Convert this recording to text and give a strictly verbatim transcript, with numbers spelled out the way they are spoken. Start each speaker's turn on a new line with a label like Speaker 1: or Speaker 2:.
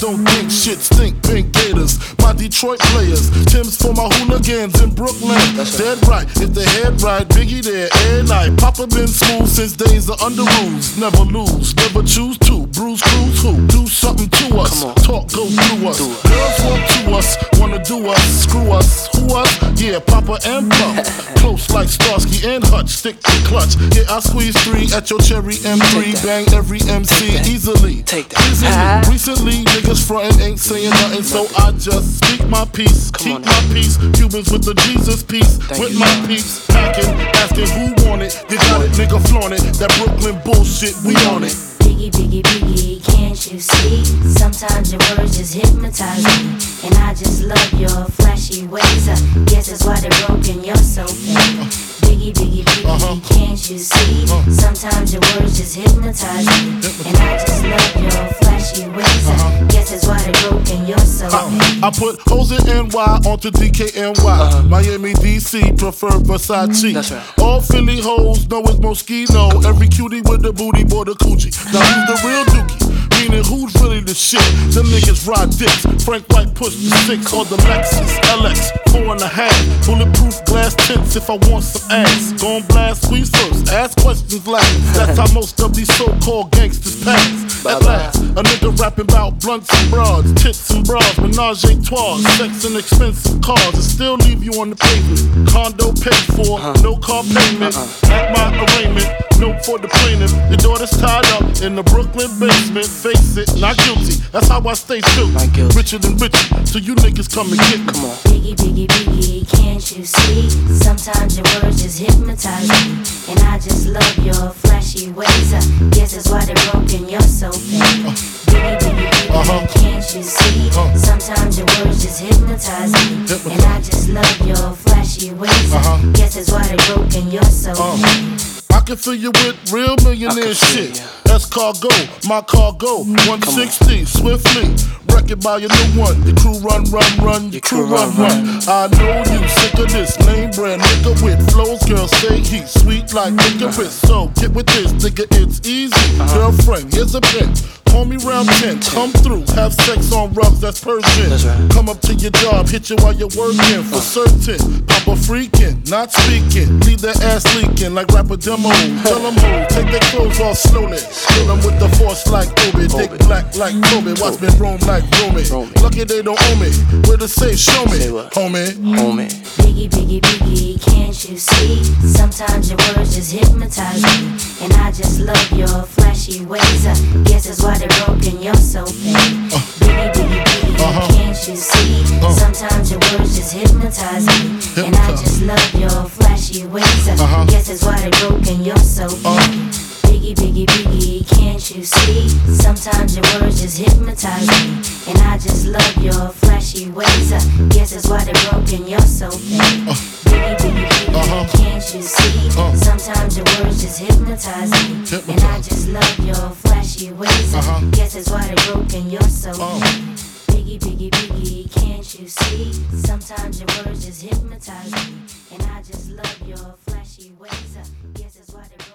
Speaker 1: don't think shit stink, pink gators. My Detroit players, Tim's for my hooligans in Brooklyn. Dead right, if the head right, Biggie there, every night. Papa been smooth since days of under rules. Never lose, never choose to. Bruise, cruise, who? Do something to us. Talk, go through us. Girls want to us, wanna do us, screw us. Who us? Yeah, Papa and Puff. Close like Starsky and Hutch, stick to clutch. Yeah, I squeeze three at your cherry M three. Bang every M C easily.
Speaker 2: Take that.
Speaker 1: Easily. Recently, niggas frontin' ain't saying nothing, so I just speak my peace, keep my peace. Cubans with the Jesus peace, with my peeps. Packing, asking who want it. You got it, nigga, flaunt it. That Brooklyn bullshit, we on it.
Speaker 3: Biggie, Biggie, Biggie, can't you see? Sometimes your words just hypnotize me, and I just love your flashy ways. I guess that's why they're broken, you're so fake. Biggie, Biggie, Biggie, uh-huh. Can't you see? Uh-huh. Sometimes your words just hypnotize me, and I just love your flashy ways. Uh-huh. Guess that's why they're broken, you're so fake.
Speaker 1: I, I put hoes in N Y onto D K N Y. Uh-huh. Miami, D C, prefer Versace.
Speaker 2: That's right.
Speaker 1: All Philly hoes know it's Moschino. Every cutie with the booty, boy, the coochie. Now who's the real dookie? Meaning who's really the shit? Them niggas ride dicks. Frank White pushed the six on the Lexus L X, four and a half. Bulletproof glass tints if I want some ass. Gon' blast, squeeze first, ask questions last. That's how most of these so-called gangsters pass. At last, a nigga rapping about blunts and broads, tits and bras, menage a trois, sex and expensive cars, and still leave you on the pavement. Condo paid for, no car payment. At my arraignment, note for the plaintiff. Your daughter's tied up in the Brooklyn basement. Face it, not guilty. That's how I stay still. Richer than richer, so you niggas come and get me.
Speaker 2: Come on.
Speaker 3: Biggie, Biggie, Biggie, can't you see? Sometimes your words just hypnotize me, and I just love your flashy ways. I guess that's why they're broken, you're so fake. Biggie, Biggie, Biggie,
Speaker 1: uh-huh.
Speaker 3: Can't you see? Uh-huh. Sometimes your words just hypnotize me, hypnotize. And I just love your flashy ways. Uh-huh. I guess that's why they're broken, you're so
Speaker 1: uh-huh.
Speaker 3: fake.
Speaker 1: I can fill you with real millionaire shit. That's cargo, my cargo, one sixty, swiftly. Wreck it by your new one. Your crew run, run, run. Your crew run, run. I know you sick of this lame brand nigga with flows. Girl, say he's sweet like licorice. So get with this, nigga, it's easy. Girlfriend, here's a pin. Call me round ten, come through, have sex on rugs, that's Persian.
Speaker 2: That's right.
Speaker 1: Come up to your job, hit you while you're working, for certain. Papa freaking, not speaking, leave that ass leaking like rapper demo. Tell them who, take their clothes off slowly. Kill them with the force like Obi, dick black like Kobe. Watch me roam like Romy. Lucky they don't owe me, where to say show me, homie.
Speaker 2: Homie.
Speaker 3: Biggie, Biggie, Biggie, can't you see? Sometimes your words just hypnotize me, and I just love your flashy ways. I guess that's why they're broken, you're so fake. Uh, Biggie, Biggie, Biggie, uh-huh. Can't you see? Uh, Sometimes your words just hypnotize me, hypnotize. And I just love your flashy ways. I uh-huh. guess that's why they're broken, you're so fake. Uh, Biggie, Biggie, Biggie, can't you see? Sometimes your words just hypnotize me, and I just love your flashy ways. I guess that's why they're broken, you're so fake. Uh, Biggie, Biggie, Biggie, uh-huh. Can't you see? Uh, Sometimes your words just hypnotize me, hypnotize. And I just love your flashy ways. Uh-huh. I guess that's why they're broken, you're so uh. fake. Biggie, Biggie, Biggie, can't you see? Sometimes your words just hypnotize me, and I just love your flashy ways. I guess that's why they're broken.